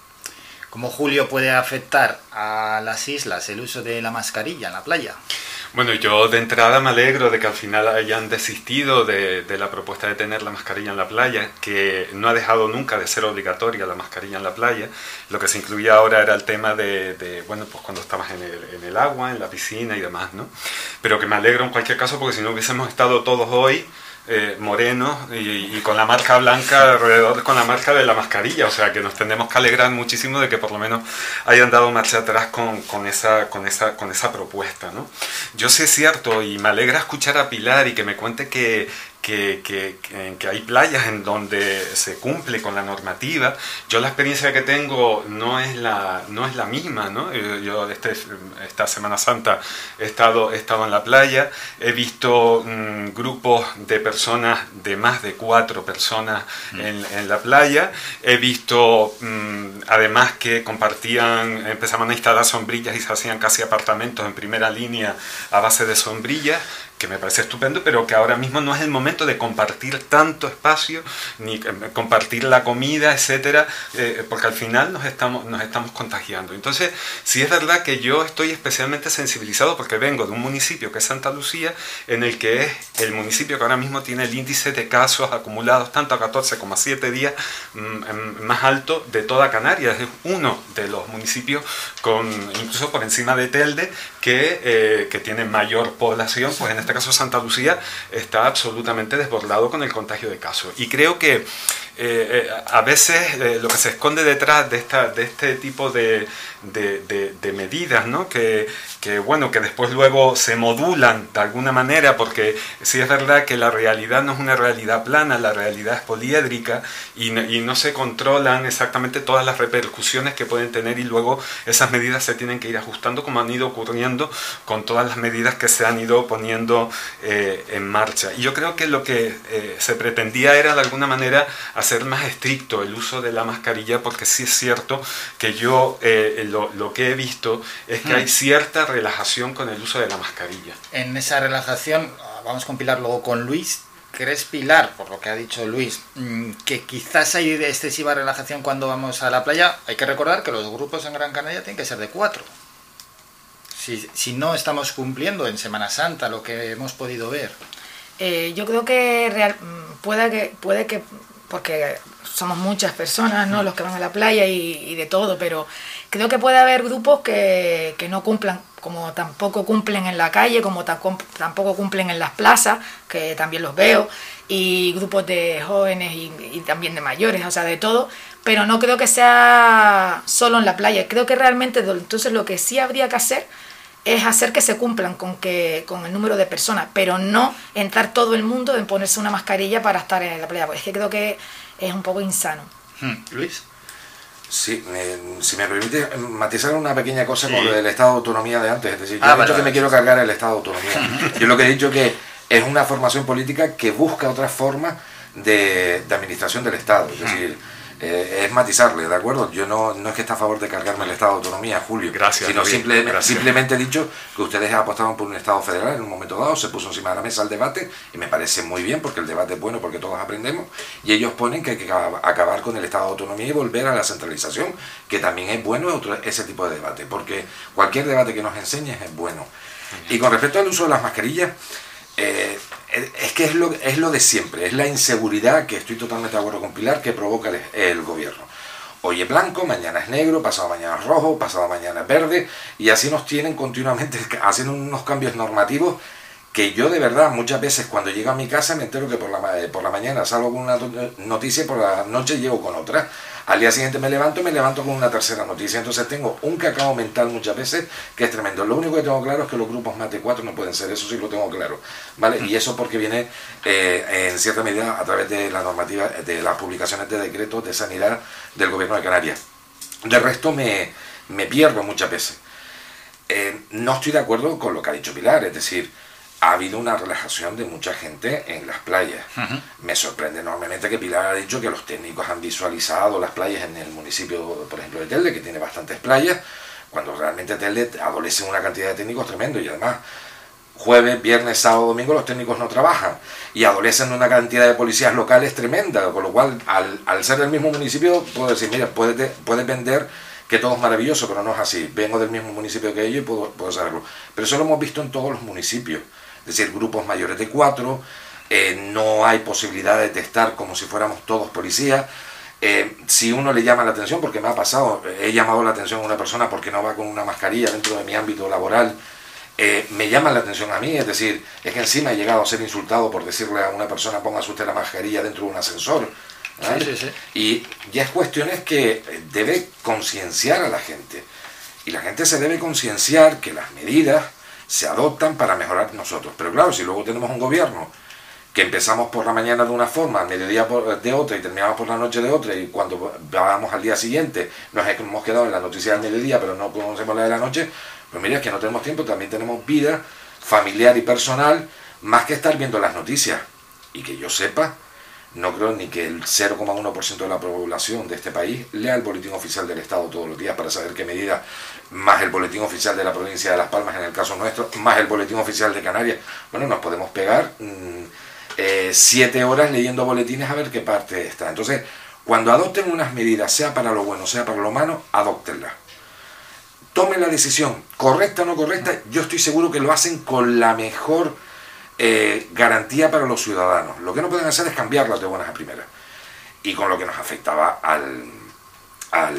¿Cómo, Julio, puede afectar a las islas el uso de la mascarilla en la playa? Bueno, yo de entrada me alegro de que al final hayan desistido de, de la propuesta de tener la mascarilla en la playa, que no ha dejado nunca de ser obligatoria la mascarilla en la playa. Lo que se incluía ahora era el tema de, de bueno, pues cuando estabas en el, en el agua, en la piscina y demás, ¿no? Pero que me alegro en cualquier caso, porque si no hubiésemos estado todos hoy Eh, morenos y, y con la marca blanca alrededor, con la marca de la mascarilla, o sea que nos tenemos que alegrar muchísimo de que por lo menos hayan dado marcha atrás con, con, esa, con, esa, con esa propuesta, ¿no? Yo sé, es cierto, y me alegra escuchar a Pilar y que me cuente que Que, que, que, que hay playas en donde se cumple con la normativa. Yo la experiencia que tengo no es la, no es la misma, ¿no? Yo este, esta Semana Santa he estado, he estado en la playa, he visto mmm, grupos de personas, de más de cuatro personas en, en la playa, he visto mmm, además que compartían, empezaban a instalar sombrillas y se hacían casi apartamentos en primera línea a base de sombrillas, que me parece estupendo, pero que ahora mismo no es el momento de compartir tanto espacio, ni compartir la comida, etcétera, eh, porque al final nos estamos, nos estamos contagiando. Entonces, sí es verdad que yo estoy especialmente sensibilizado porque vengo de un municipio que es Santa Lucía, en el que es el municipio que ahora mismo tiene el índice de casos acumulados, tanto a catorce coma siete días, mmm, más alto de toda Canarias. Es uno de los municipios, con incluso por encima de Telde, que, eh, que tiene mayor población, pues en este caso Santa Lucía está absolutamente desbordado con el contagio de casos. Y creo que eh, a veces eh, lo que se esconde detrás de, esta, de este tipo de, de, de, de medidas, ¿no? que, que, bueno, que después luego se modulan de alguna manera, porque sí es verdad que la realidad no es una realidad plana, la realidad es poliédrica, y, y no se controlan exactamente todas las repercusiones que pueden tener, y luego esas medidas se tienen que ir ajustando, como han ido ocurriendo con todas las medidas que se han ido poniendo eh, en marcha. Y yo creo que lo que eh, se pretendía era de alguna manera hacer más estricto el uso de la mascarilla, porque sí es cierto que yo eh, lo, lo que he visto es que mm. hay cierta relajación con el uso de la mascarilla. En esa relajación, vamos con Pilar, luego con Luis. ¿Crees, Pilar, por lo que ha dicho Luis, que quizás hay excesiva relajación cuando vamos a la playa? Hay que recordar que los grupos en Gran Canaria tienen que ser de cuatro. Si, si no estamos cumpliendo en Semana Santa lo que hemos podido ver. Eh, yo creo que real, puede que puede que porque somos muchas personas, ¿no?, los que van a la playa y, y de todo, pero creo que puede haber grupos que, que no cumplan, como tampoco cumplen en la calle, como tampoco cumplen en las plazas, que también los veo, y grupos de jóvenes y, y también de mayores, o sea, de todo, pero no creo que sea solo en la playa. Creo que realmente, entonces, lo que sí habría que hacer es hacer que se cumplan con que con el número de personas, pero no entrar todo el mundo en ponerse una mascarilla para estar en la playa, porque es que creo que es un poco insano. Hmm. Luis. Sí, eh, si me permite matizar una pequeña cosa, sí, con lo del estado de autonomía de antes. Es decir, yo ah, he vale, dicho vale. que me quiero cargar el estado de autonomía. Yo lo que he dicho que es una formación política que busca otras formas de, de administración del Estado. Es decir, eh, es matizarle, ¿de acuerdo? Yo no, no es que esté a favor de cargarme el estado de autonomía, Julio. Gracias. Sino bien, simple, gracias. simplemente he dicho que ustedes apostaron por un Estado federal en un momento dado, se puso encima de la mesa el debate, y me parece muy bien, porque el debate es bueno, porque todos aprendemos, y ellos ponen que hay que acabar con el estado de autonomía y volver a la centralización, que también es bueno otro, ese tipo de debate, porque cualquier debate que nos enseñes es bueno. Y con respecto al uso de las mascarillas, eh, es que es lo, es lo de siempre, es la inseguridad, que estoy totalmente de acuerdo con Pilar, que provoca el, el gobierno. Hoy es blanco, mañana es negro, pasado mañana es rojo, pasado mañana es verde, y así nos tienen continuamente haciendo unos cambios normativos que yo de verdad muchas veces cuando llego a mi casa me entero que por la, por la mañana salgo con una noticia y por la noche llego con otra. Al día siguiente me levanto y me levanto con una tercera noticia. Entonces tengo un cacao mental muchas veces que es tremendo. Lo único que tengo claro es que los grupos más de cuatro no pueden ser, eso sí lo tengo claro, ¿vale? Y eso porque viene eh, en cierta medida a través de la normativa, de las publicaciones de decretos de sanidad del gobierno de Canarias. De resto me, me pierdo muchas veces. Eh, no estoy de acuerdo con lo que ha dicho Pilar, es decir, ha habido una relajación de mucha gente en las playas. Uh-huh. Me sorprende enormemente que Pilar ha dicho que los técnicos han visualizado las playas en el municipio, por ejemplo, de Telde, que tiene bastantes playas, cuando realmente Telde adolece una cantidad de técnicos tremendo, y además jueves, viernes, sábado, domingo los técnicos no trabajan y adolecen una cantidad de policías locales tremenda, con lo cual al, al ser del mismo municipio puedo decir, mira, puedes, puedes vender que todo es maravilloso, pero no es así. Vengo del mismo municipio que ellos y puedo, puedo saberlo. Pero eso lo hemos visto en todos los municipios. Es decir, grupos mayores de cuatro, eh, no hay posibilidad de testar como si fuéramos todos policías. Eh, si uno le llama la atención, porque me ha pasado, he llamado la atención a una persona porque no va con una mascarilla dentro de mi ámbito laboral, eh, me llama la atención a mí, es decir, es que encima he llegado a ser insultado por decirle a una persona, póngase usted la mascarilla dentro de un ascensor. ¿Vale? Sí, sí, sí. Y ya es cuestiones que debe concienciar a la gente, y la gente se debe concienciar que las medidas se adoptan para mejorar nosotros. Pero claro, si luego tenemos un gobierno que empezamos por la mañana de una forma, al mediodía de otra y terminamos por la noche de otra, y cuando vamos al día siguiente nos hemos quedado en la noticia del mediodía pero no conocemos la de la noche, pues mira, es que no tenemos tiempo, también tenemos vida familiar y personal, más que estar viendo las noticias. Y que yo sepa, no creo ni que el cero coma uno por ciento de la población de este país lea el boletín oficial del Estado todos los días para saber qué medidas, más el boletín oficial de la provincia de Las Palmas en el caso nuestro, más el boletín oficial de Canarias. Bueno, nos podemos pegar mmm, eh, siete horas leyendo boletines a ver qué parte está. Entonces, cuando adopten unas medidas, sea para lo bueno, sea para lo malo, adóptenlas. Tomen la decisión, correcta o no correcta, yo estoy seguro que lo hacen con la mejor Eh, garantía para los ciudadanos. Lo que no pueden hacer es cambiarlas de buenas a primeras. Y con lo que nos afectaba al, al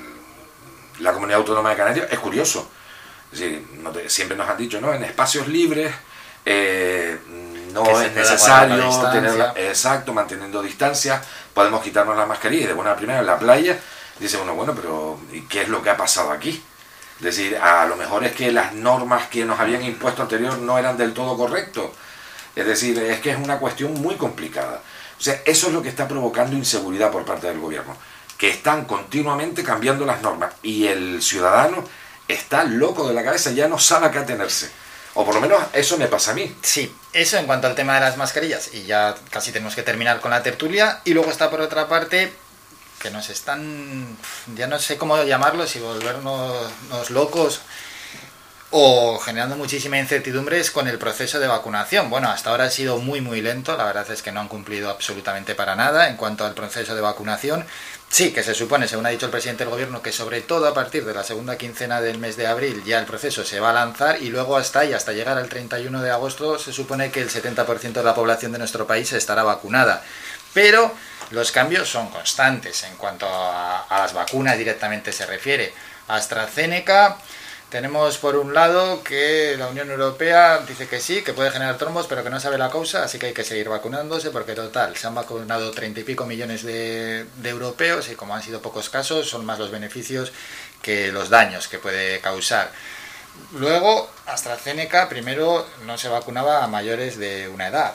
la Comunidad Autónoma de Canarias, es curioso. Es decir, no te, siempre nos han dicho, ¿no? En espacios libres eh, no es necesario tener, exacto, manteniendo distancia, podemos quitarnos la mascarilla, y de buena a primera en la playa dice uno, bueno, pero ¿y qué es lo que ha pasado aquí? Es decir, a lo mejor es que las normas que nos habían impuesto anterior no eran del todo correctas. Es decir, es que es una cuestión muy complicada. O sea, eso es lo que está provocando inseguridad por parte del gobierno, que están continuamente cambiando las normas y el ciudadano está loco de la cabeza, ya no sabe a qué atenerse. O por lo menos eso me pasa a mí. Sí, eso en cuanto al tema de las mascarillas. Y ya casi tenemos que terminar con la tertulia. Y luego está por otra parte que nos están, ya no sé cómo llamarlo, si volvernos locos o generando muchísima incertidumbre con el proceso de vacunación. Bueno, hasta ahora ha sido muy muy lento, la verdad es que no han cumplido absolutamente para nada en cuanto al proceso de vacunación. Sí, que se supone, según ha dicho el presidente del gobierno, que sobre todo a partir de la segunda quincena del mes de abril ya el proceso se va a lanzar, y luego hasta y hasta llegar al treinta y uno de agosto se supone que el setenta por ciento de la población de nuestro país estará vacunada. Pero los cambios son constantes en cuanto a, a las vacunas directamente se refiere. AstraZeneca, tenemos por un lado que la Unión Europea dice que sí, que puede generar trombos, pero que no sabe la causa, así que hay que seguir vacunándose, porque total, se han vacunado treinta y pico millones de, de europeos, y como han sido pocos casos, son más los beneficios que los daños que puede causar. Luego, AstraZeneca primero no se vacunaba a mayores de una edad.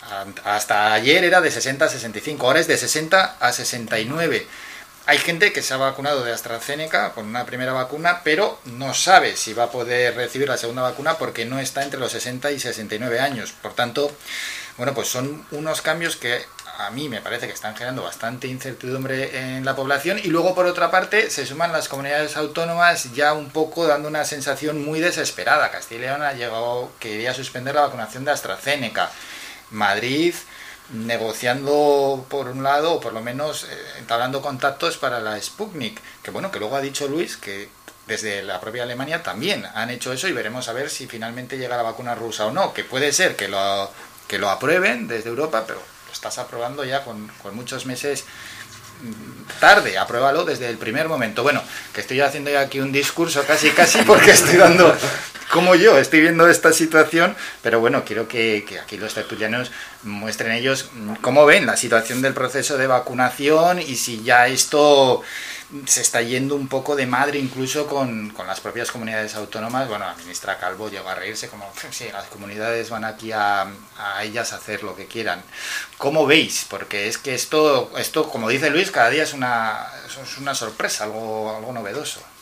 Hasta ayer era de sesenta a sesenta y cinco, ahora es de sesenta a sesenta y nueve. Hay gente que se ha vacunado de AstraZeneca con una primera vacuna, pero no sabe si va a poder recibir la segunda vacuna porque no está entre los sesenta y sesenta y nueve años. Por tanto, bueno, pues son unos cambios que a mí me parece que están generando bastante incertidumbre en la población. Y luego, por otra parte, se suman las comunidades autónomas ya un poco dando una sensación muy desesperada. Castilla y León ha llegado, quería suspender la vacunación de AstraZeneca. Madrid negociando por un lado, o por lo menos eh, entablando contactos para la Sputnik, que bueno, que luego ha dicho Luis que desde la propia Alemania también han hecho eso, y veremos a ver si finalmente llega la vacuna rusa o no, que puede ser que lo, que lo aprueben desde Europa, pero lo estás aprobando ya con, con muchos meses tarde, apruébalo desde el primer momento. Bueno, que estoy haciendo ya aquí un discurso casi casi porque estoy dando, como yo, estoy viendo esta situación, pero bueno, quiero que, que aquí los tertulianos muestren ellos cómo ven la situación del proceso de vacunación y si ya esto se está yendo un poco de madre incluso con, con las propias comunidades autónomas. Bueno, la ministra Calvo llegó a reírse como, sí, las comunidades van aquí a, a ellas a hacer lo que quieran. ¿Cómo veis? Porque es que esto, esto como dice Luis, cada día es una, es una sorpresa, algo, algo novedoso.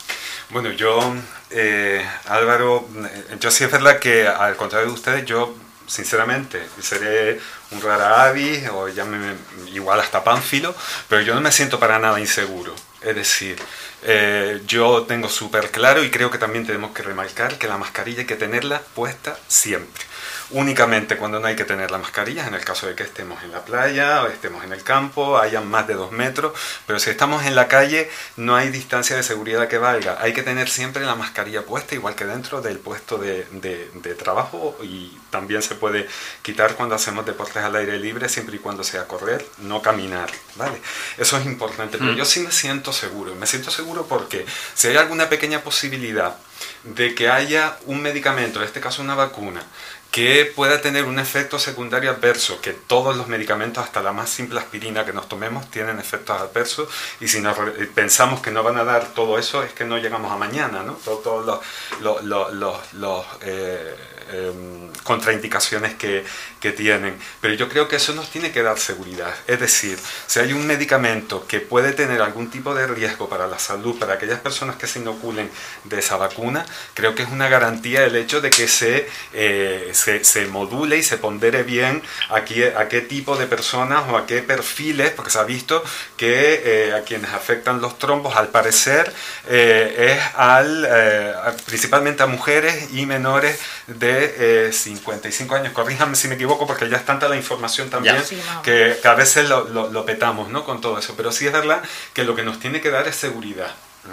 Bueno, yo, eh, Álvaro, yo sí es verdad que al contrario de ustedes, yo sinceramente seré un rara avis o llámeme igual hasta pánfilo, pero yo no me siento para nada inseguro. Es decir, eh, yo tengo súper claro y creo que también tenemos que remarcar que la mascarilla hay que tenerla puesta siempre. Únicamente cuando no hay que tener la mascarilla, en el caso de que estemos en la playa o estemos en el campo, hayan más de dos metros, pero si estamos en la calle no hay distancia de seguridad que valga. Hay que tener siempre la mascarilla puesta, igual que dentro del puesto de, de, de trabajo, y también se puede quitar cuando hacemos deportes al aire libre, siempre y cuando sea correr, no caminar, ¿vale? Eso es importante, pero yo sí me siento seguro. Me siento seguro porque si hay alguna pequeña posibilidad de que haya un medicamento, en este caso una vacuna, que pueda tener un efecto secundario adverso, que todos los medicamentos, hasta la más simple aspirina que nos tomemos, tienen efectos adversos, y si nos pensamos que no van a dar todo eso, es que no llegamos a mañana, ¿no? Todos, todos los, los, los, los eh, eh, contraindicaciones que, que tienen. Pero yo creo que eso nos tiene que dar seguridad. Es decir, si hay un medicamento que puede tener algún tipo de riesgo para la salud, para aquellas personas que se inoculen de esa vacuna, creo que es una garantía el hecho de que se... Eh, Se, se module y se pondere bien a qué, a qué tipo de personas o a qué perfiles, porque se ha visto que eh, a quienes afectan los trombos, al parecer, eh, es al, eh, principalmente a mujeres y menores de eh, cincuenta y cinco años. Corríjanme si me equivoco, porque ya es tanta la información también sí, no. que, que a veces lo, lo, lo petamos, ¿no? Con todo eso. Pero sí es verdad que lo que nos tiene que dar es seguridad.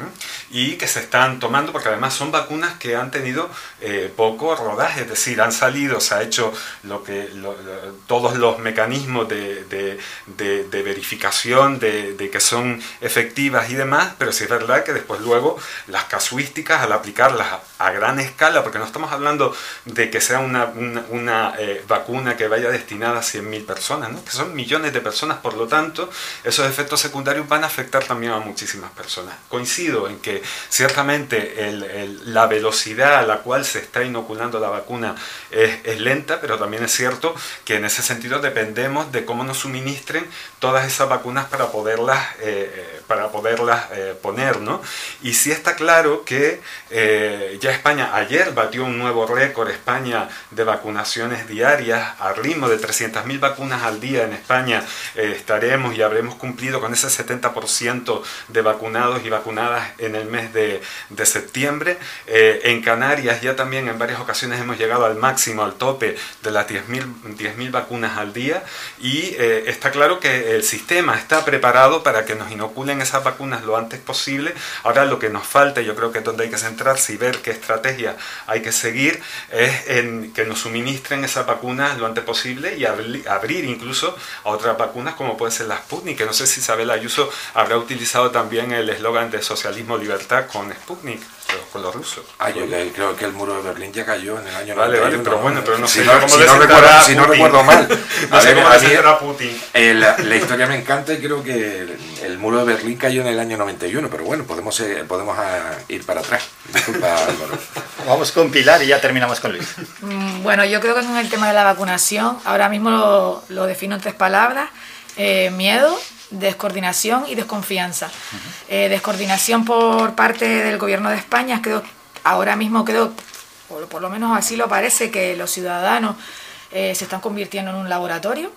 Y que se están tomando, porque además son vacunas que han tenido eh, poco rodaje, es decir, han salido, se ha hecho lo que lo, lo, todos los mecanismos de, de, de, de verificación de, de que son efectivas y demás, pero sí es verdad que después luego las casuísticas al aplicarlas a, a gran escala, porque no estamos hablando de que sea una, una, una eh, vacuna que vaya destinada a cien mil personas, ¿no? Que son millones de personas, por lo tanto esos efectos secundarios van a afectar también a muchísimas personas. Coincido en que ciertamente el, el, la velocidad a la cual se está inoculando la vacuna es, es lenta, pero también es cierto que en ese sentido dependemos de cómo nos suministren todas esas vacunas para poderlas, eh, para poderlas eh, poner, ¿no? Y sí está claro que eh, ya España ayer batió un nuevo récord, España, de vacunaciones diarias a ritmo de trescientas mil vacunas al día en España. Eh, estaremos y habremos cumplido con ese setenta por ciento de vacunados y vacunadas en el mes de, de septiembre. Eh, en Canarias ya también en varias ocasiones hemos llegado al máximo, al tope de las diez mil vacunas al día, y eh, está claro que el sistema está preparado para que nos inoculen esas vacunas lo antes posible. Ahora lo que nos falta, y yo creo que es donde hay que centrarse y ver qué estrategia hay que seguir, es en que nos suministren esas vacunas lo antes posible y abri abrir incluso a otras vacunas como puede ser la Sputnik, que no sé si Isabel Ayuso habrá utilizado también el eslogan de socialismo libertad con Sputnik, con los rusos. Ah, yo creo que el muro de Berlín ya cayó en el año vale, noventa y uno. Vale, pero bueno, pero no si sé no, cómo si le no recuerdo, si no recuerdo mal. No sé cómo le sentará Putin. Eh, la, la historia me encanta y creo que el, el muro de Berlín cayó en el año noventa y uno, pero bueno, podemos, eh, podemos a, ir para atrás. Disculpa, Álvaro. Vamos con Pilar y ya terminamos con Luis. Bueno, yo creo que con el tema de la vacunación, ahora mismo lo, lo defino en tres palabras: eh, miedo, descoordinación y desconfianza. Uh-huh. eh, descoordinación por parte del gobierno de España. Creo, ahora mismo creo, por, por lo menos así lo parece, que los ciudadanos eh, se están convirtiendo en un laboratorio.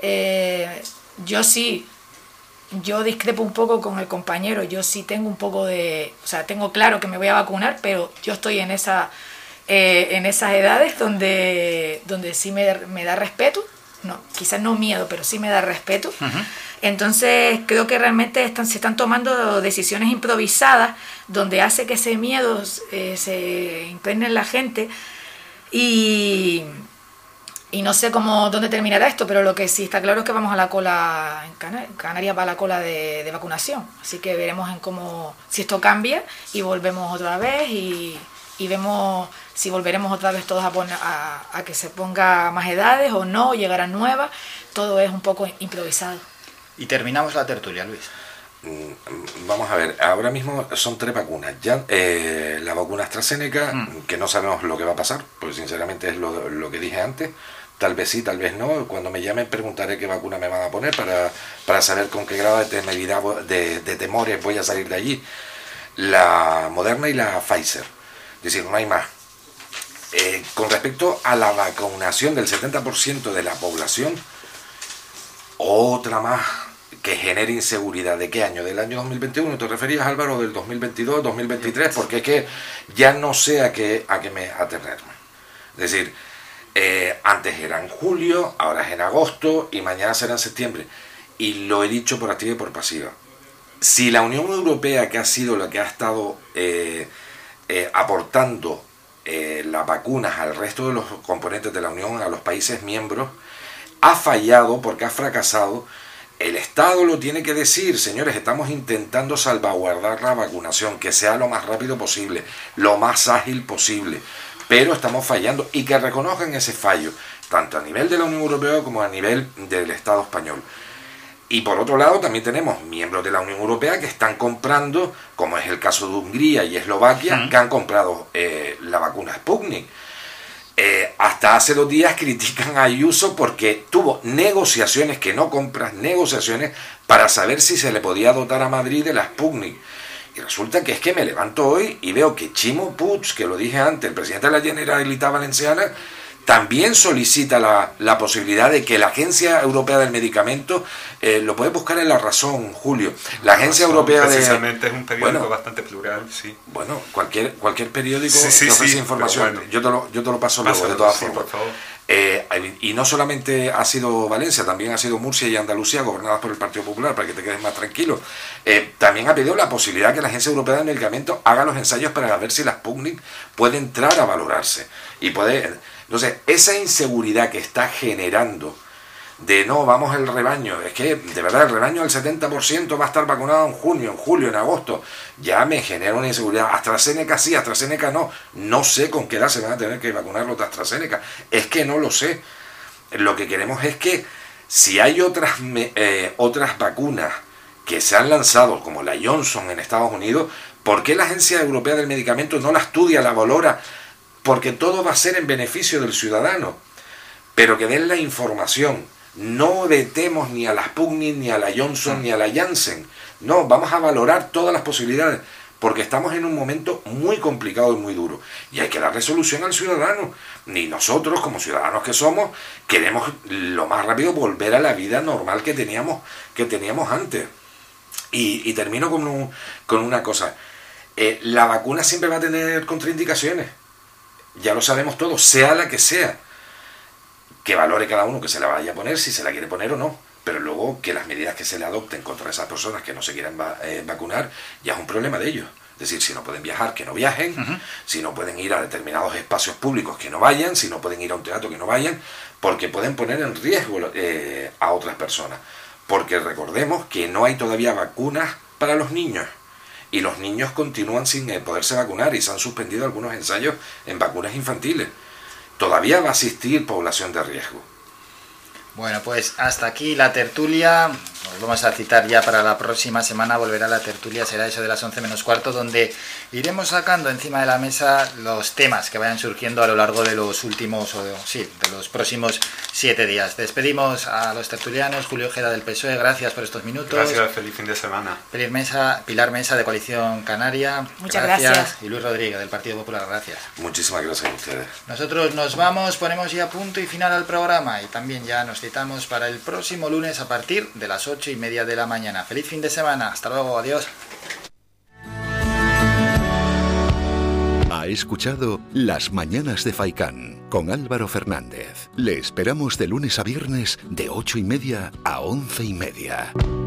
Eh, yo sí, yo discrepo un poco con el compañero, yo sí tengo un poco de, o sea, tengo claro que me voy a vacunar, pero yo estoy en esa, eh, en esas edades donde, donde sí me, me da respeto. No, quizás no miedo, pero sí me da respeto. Uh-huh. Entonces creo que realmente están, se están tomando decisiones improvisadas donde hace que ese miedo eh, se impregne en la gente, y, y no sé cómo dónde terminará esto, pero lo que sí está claro es que vamos a la cola, en Canarias, Canarias va a la cola de, de vacunación, así que veremos en cómo, si esto cambia y volvemos otra vez, y, y vemos si volveremos otra vez todos a, poner, a, a que se ponga más edades o no, llegarán nuevas. Todo es un poco improvisado. Y terminamos la tertulia, Luis. Vamos a ver, ahora mismo son tres vacunas. Ya eh, la vacuna AstraZeneca, mm. que no sabemos lo que va a pasar, pues sinceramente es lo, lo que dije antes. Tal vez sí, tal vez no. Cuando me llamen preguntaré qué vacuna me van a poner para, para saber con qué grado de temeridad, de, de temores voy a salir de allí. la Moderna y la Pfizer. Es decir, no hay más. Eh, con respecto a la vacunación del setenta por ciento de la población, otra más que genere inseguridad. ¿De qué año? ¿Del año dos mil veintiuno? ¿Te referías, Álvaro, del dos mil veintidós, dos mil veintitrés? Porque es que ya no sé a qué, a qué me atenerme. Es decir, eh, antes era en julio, ahora es en agosto y mañana será en septiembre. Y lo he dicho por activa y por pasiva. Si la Unión Europea, que ha sido la que ha estado eh, eh, aportando eh, las vacunas al resto de los componentes de la Unión, a los países miembros, ha fallado porque ha fracasado, el Estado lo tiene que decir: señores, estamos intentando salvaguardar la vacunación, que sea lo más rápido posible, lo más ágil posible, pero estamos fallando, y que reconozcan ese fallo, tanto a nivel de la Unión Europea como a nivel del Estado español. Y por otro lado también tenemos miembros de la Unión Europea que están comprando, como es el caso de Hungría y Eslovaquia, mm. que han comprado eh, la vacuna Sputnik. Eh, hasta hace dos días critican a Ayuso porque tuvo negociaciones, que no compras, negociaciones para saber si se le podía dotar a Madrid de la Sputnik. Y resulta que es que me levanto hoy y veo que Chimo Puig, que lo dije antes, el presidente de la Generalitat Valenciana, también solicita la, la posibilidad de que la Agencia Europea del Medicamento, eh, lo puedes buscar en La Razón, Julio, la Agencia Razón, Europea de... Precisamente es un periódico bueno, bastante plural, sí. Bueno, cualquier cualquier periódico sí, sí, que ofrece sí, información, bueno, yo, te lo, yo te lo paso luego, de todas sí, formas. por favor. Eh, y no solamente ha sido Valencia, también ha sido Murcia y Andalucía, gobernadas por el Partido Popular, para que te quedes más tranquilo. Eh, también ha pedido la posibilidad que la Agencia Europea del Medicamento haga los ensayos para ver si la Sputnik puede entrar a valorarse. Y puede... Entonces, esa inseguridad que está generando de no, vamos el rebaño, es que de verdad el rebaño del setenta por ciento va a estar vacunado en junio, en julio, en agosto, ya me genera una inseguridad. AstraZeneca sí, AstraZeneca no, no sé con qué edad se van a tener que vacunar los de AstraZeneca, es que no lo sé. Lo que queremos es que si hay otras, eh, otras vacunas que se han lanzado, como la Johnson en Estados Unidos, ¿por qué la Agencia Europea del Medicamento no la estudia, la valora? Porque todo va a ser en beneficio del ciudadano, pero que den la información. No vetemos ni a la Sputnik, ni a la Johnson, ni a la Janssen. No, vamos a valorar todas las posibilidades, porque estamos en un momento muy complicado y muy duro. Y hay que darle solución al ciudadano. Ni nosotros, como ciudadanos que somos, queremos lo más rápido volver a la vida normal que teníamos, que teníamos antes. Y, y termino con, un, con una cosa. Eh, la vacuna siempre va a tener contraindicaciones. Ya lo sabemos todos, sea la que sea. Que valore cada uno que se la vaya a poner, si se la quiere poner o no. Pero luego que las medidas que se le adopten contra esas personas que no se quieran va, eh, vacunar, ya es un problema de ellos. Es decir, si no pueden viajar, que no viajen. Uh-huh. Si no pueden ir a determinados espacios públicos, que no vayan. Si no pueden ir a un teatro, que no vayan. Porque pueden poner en riesgo eh, a otras personas. Porque recordemos que no hay todavía vacunas para los niños. Y los niños continúan sin poderse vacunar y se han suspendido algunos ensayos en vacunas infantiles. Todavía va a existir población de riesgo. Bueno, pues hasta aquí la tertulia. Nos vamos a citar ya para la próxima semana. Volverá la tertulia, será eso de las once menos cuarto, donde iremos sacando encima de la mesa los temas que vayan surgiendo a lo largo de los últimos, o de, sí, de los próximos siete días. Despedimos a los tertulianos. Julio Ojeda del P S O E, gracias por estos minutos. Gracias, feliz fin de semana. Pilar Mesa, Pilar Mesa de Coalición Canaria. Muchas gracias. gracias. Y Luis Rodríguez del Partido Popular, gracias. Muchísimas gracias a ustedes. Nosotros nos vamos, ponemos ya punto y final al programa y también ya nos citamos para el próximo lunes a partir de las ocho y media de la mañana. Feliz fin de semana. Hasta luego. Adiós. Ha escuchado Las Mañanas de Faikán con Álvaro Fernández. Le esperamos de lunes a viernes de ocho y media a once y media.